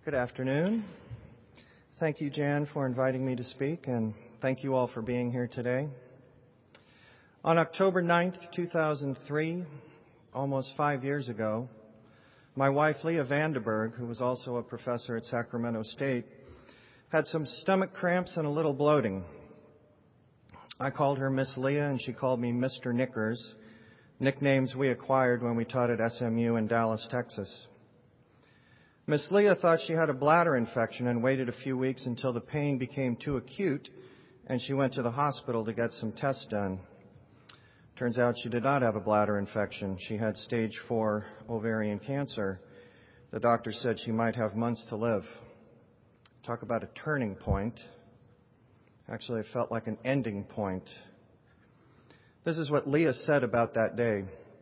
Good afternoon. Thank you, Jan, for inviting me to speak, and thank you all for being here today. On October 9th, 2003, almost 5 years ago, my wife, Leah Vandenberg, who was also a professor at Sacramento State, had some stomach cramps and a little bloating. I called her Miss Leah, and she called me Mr. Knickers, nicknames we acquired when we taught at SMU in Dallas, Texas. Miss Leah thought she had a bladder infection and waited a few weeks until the pain became too acute, and she went to the hospital to get some tests done. Turns out she did not have a bladder infection. She had stage 4 ovarian cancer. The doctor said she might have months to live. Talk about a turning point. Actually, it felt like an ending point. This is what Leah said about that day.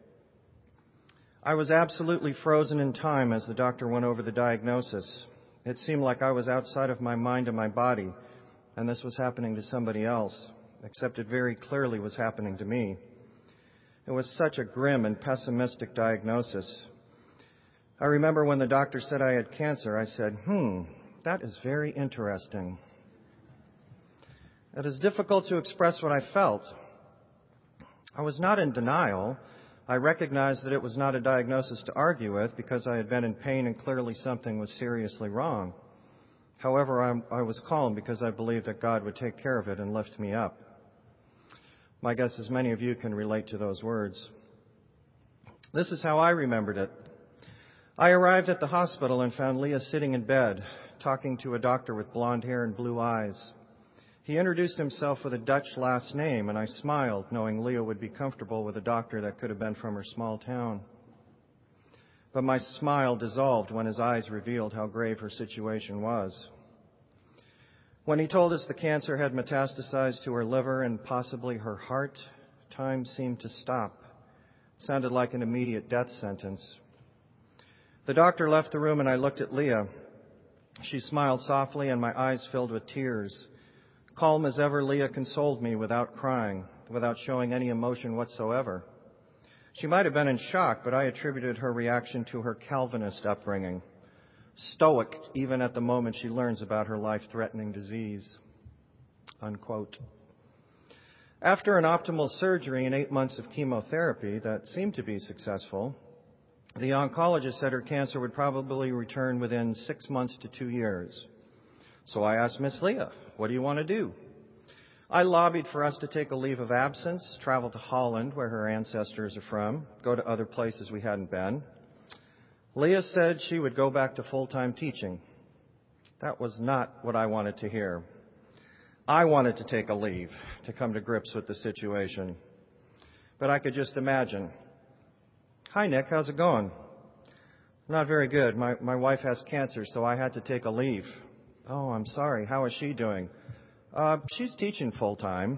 I was absolutely frozen in time as the doctor went over the diagnosis. It seemed like I was outside of my mind and my body, and this was happening to somebody else, except it very clearly was happening to me. It was such a grim and pessimistic diagnosis. I remember when the doctor said I had cancer, I said, that is very interesting. It is difficult to express what I felt. I was not in denial. I recognized that it was not a diagnosis to argue with because I had been in pain and clearly something was seriously wrong. However, I was calm because I believed that God would take care of it and lift me up. My guess is many of you can relate to those words. This is how I remembered it. I arrived at the hospital and found Leah sitting in bed, talking to a doctor with blonde hair and blue eyes. He introduced himself with a Dutch last name, and I smiled, knowing Leah would be comfortable with a doctor that could have been from her small town. But my smile dissolved when his eyes revealed how grave her situation was. When he told us the cancer had metastasized to her liver and possibly her heart, time seemed to stop. It sounded like an immediate death sentence. The doctor left the room, and I looked at Leah. She smiled softly, and my eyes filled with tears. Calm as ever, Leah consoled me without crying, without showing any emotion whatsoever. She might have been in shock, but I attributed her reaction to her Calvinist upbringing. Stoic, even at the moment she learns about her life-threatening disease. Unquote. After an optimal surgery and 8 months of chemotherapy that seemed to be successful, the oncologist said her cancer would probably return within 6 months to 2 years. So I asked Miss Leah, what do you want to do? I lobbied for us to take a leave of absence, travel to Holland, where her ancestors are from, go to other places we hadn't been. Leah said she would go back to full-time teaching. That was not what I wanted to hear. I wanted to take a leave to come to grips with the situation. But I could just imagine. Hi, Nick, how's it going? Not very good. My wife has cancer, so I had to take a leave. Oh, I'm sorry. How is she doing? She's teaching full-time.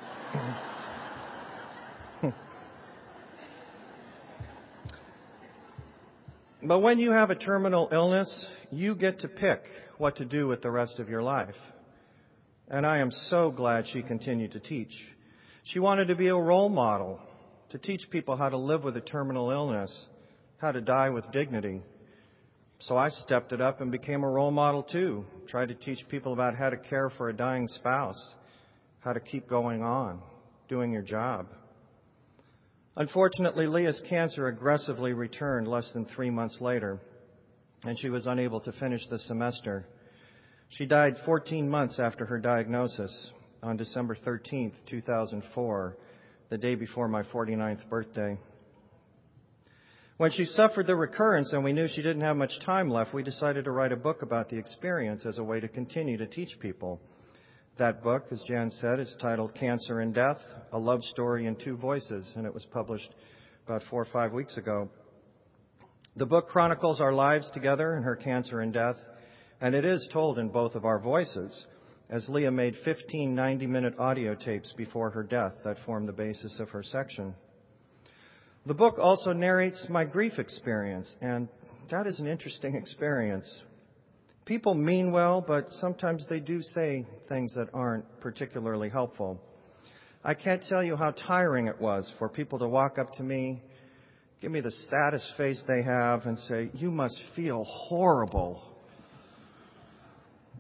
But when you have a terminal illness, you get to pick what to do with the rest of your life. And I am so glad she continued to teach. She wanted to be a role model, to teach people how to live with a terminal illness, how to die with dignity. So I stepped it up and became a role model too. Tried to teach people about how to care for a dying spouse, how to keep going on, doing your job. Unfortunately, Leah's cancer aggressively returned less than 3 months later, and she was unable to finish the semester. She died 14 months after her diagnosis on December 13th, 2004, the day before my 49th birthday. When she suffered the recurrence and we knew she didn't have much time left, we decided to write a book about the experience as a way to continue to teach people. That book, as Jan said, is titled Cancer and Death, A Love Story in Two Voices, and it was published about 4 or 5 weeks ago. The book chronicles our lives together and her cancer and death, and it is told in both of our voices, as Leah made 15 90-minute audio tapes before her death that formed the basis of her section. The book also narrates my grief experience, and that is an interesting experience. People mean well, but sometimes they do say things that aren't particularly helpful. I can't tell you how tiring it was for people to walk up to me, give me the saddest face they have, and say, "You must feel horrible."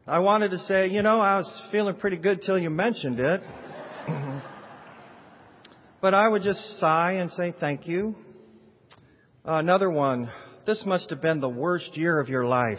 I wanted to say, I was feeling pretty good till you mentioned it. But I would just sigh and say thank you. Another one. This must have been the worst year of your life.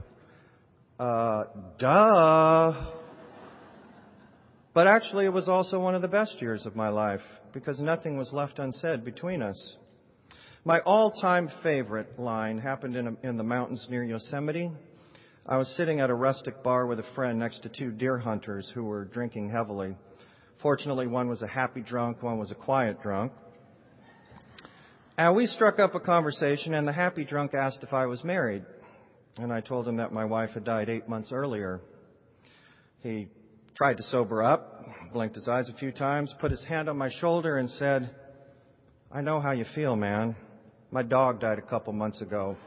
Duh. But actually, it was also one of the best years of my life because nothing was left unsaid between us. My all-time favorite line happened in the mountains near Yosemite. I was sitting at a rustic bar with a friend next to two deer hunters who were drinking heavily. Fortunately, one was a happy drunk, one was a quiet drunk. And we struck up a conversation, and the happy drunk asked if I was married. And I told him that my wife had died 8 months earlier. He tried to sober up, blinked his eyes a few times, put his hand on my shoulder and said, "I know how you feel, man. My dog died a couple months ago.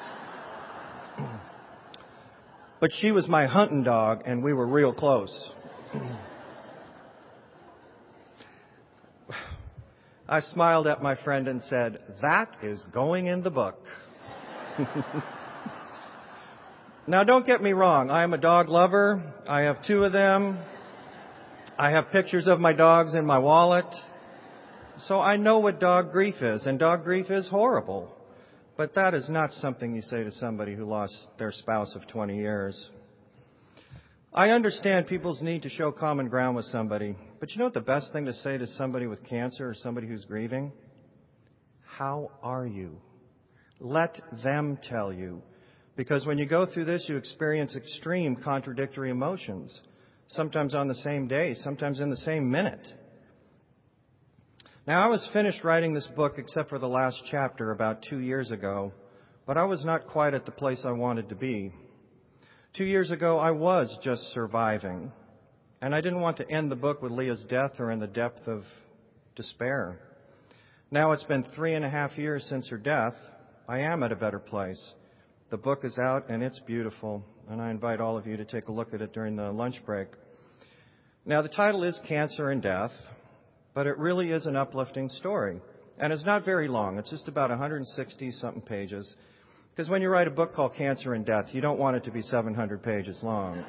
But she was my hunting dog, and we were real close." I smiled at my friend and said, "That is going in the book." Now, don't get me wrong. I am a dog lover. I have 2 of them. I have pictures of my dogs in my wallet. So I know what dog grief is, and dog grief is horrible. But that is not something you say to somebody who lost their spouse of 20 years. I understand people's need to show common ground with somebody. But you know what the best thing to say to somebody with cancer or somebody who's grieving? How are you? Let them tell you. Because when you go through this, you experience extreme contradictory emotions. Sometimes on the same day, sometimes in the same minute. Now, I was finished writing this book except for the last chapter about 2 years ago, but I was not quite at the place I wanted to be. 2 years ago, I was just surviving, and I didn't want to end the book with Leah's death or in the depth of despair. Now it's been 3.5 years since her death. I am at a better place. The book is out, and it's beautiful, and I invite all of you to take a look at it during the lunch break. Now, the title is Cancer and Death, but it really is an uplifting story. And it's not very long. It's just about 160-something pages. Because when you write a book called Cancer and Death, you don't want it to be 700 pages long.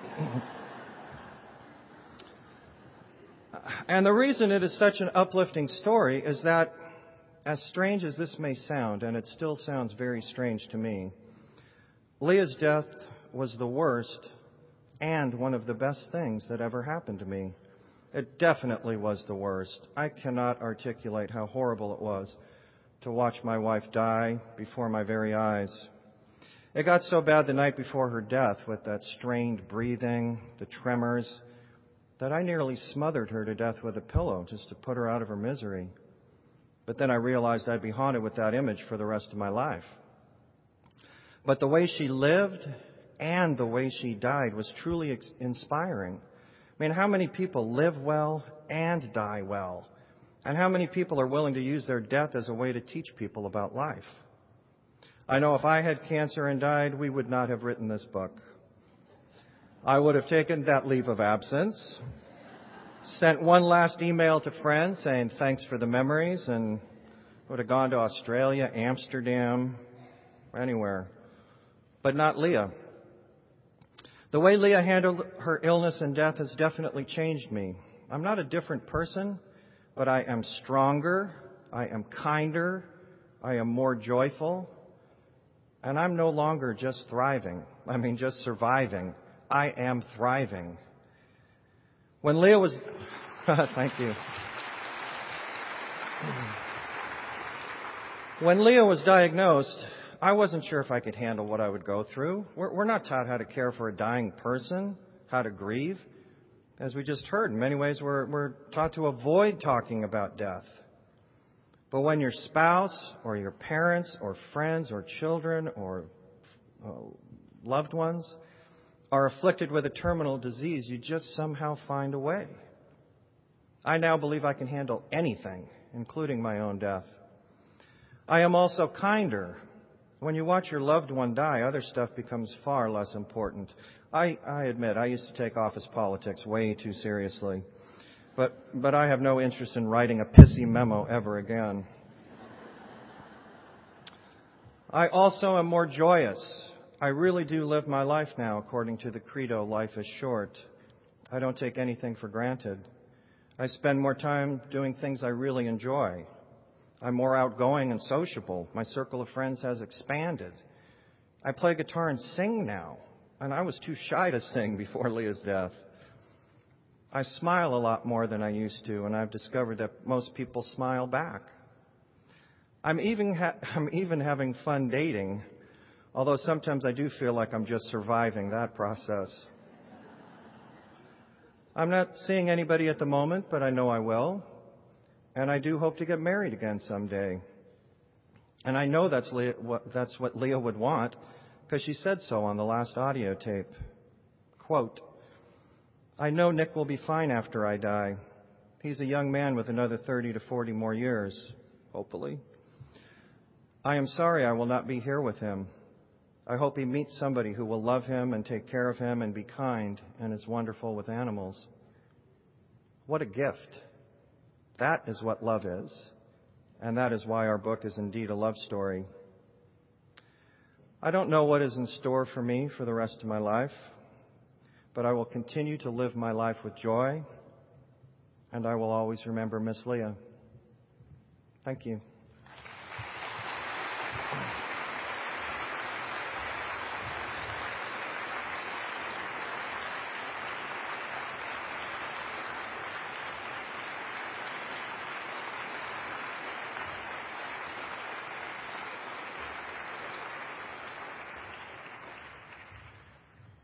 And the reason it is such an uplifting story is that, as strange as this may sound, and it still sounds very strange to me, Leah's death was the worst and one of the best things that ever happened to me. It definitely was the worst. I cannot articulate how horrible it was to watch my wife die before my very eyes. It got so bad the night before her death with that strained breathing, the tremors, that I nearly smothered her to death with a pillow just to put her out of her misery. But then I realized I'd be haunted with that image for the rest of my life. But the way she lived and the way she died was truly inspiring. I mean, how many people live well and die well? And how many people are willing to use their death as a way to teach people about life? I know if I had cancer and died, we would not have written this book. I would have taken that leave of absence, sent one last email to friends saying thanks for the memories, and would have gone to Australia, Amsterdam, anywhere. But not Leah. The way Leah handled her illness and death has definitely changed me. I'm not a different person, but I am stronger, I am kinder, I am more joyful, and I'm no longer just just surviving. I am thriving. When Leah was... Thank you. When Leah was diagnosed, I wasn't sure if I could handle what I would go through. We're not taught how to care for a dying person, how to grieve. As we just heard, in many ways we're taught to avoid talking about death. But when your spouse or your parents or friends or children or loved ones are afflicted with a terminal disease, you just somehow find a way. I now believe I can handle anything, including my own death. I am also kinder. When you watch your loved one die, other stuff becomes far less important. I admit, I used to take office politics way too seriously. But I have no interest in writing a pissy memo ever again. I also am more joyous. I really do live my life now according to the credo, life is short. I don't take anything for granted. I spend more time doing things I really enjoy. I'm more outgoing and sociable. My circle of friends has expanded. I play guitar and sing now, and I was too shy to sing before Leah's death. I smile a lot more than I used to, and I've discovered that most people smile back. I'm even having fun dating, although sometimes I do feel like I'm just surviving that process. I'm not seeing anybody at the moment, but I know I will, and I do hope to get married again someday. And I know that's what Leah would want, because she said so on the last audio tape. Quote, I know Nick will be fine after I die. He's a young man with another 30 to 40 more years, hopefully. I am sorry I will not be here with him. I hope he meets somebody who will love him and take care of him and be kind and is wonderful with animals. What a gift. That is what love is, and that is why our book is indeed a love story. I don't know what is in store for me for the rest of my life, but I will continue to live my life with joy, and I will always remember Miss Leah. Thank you.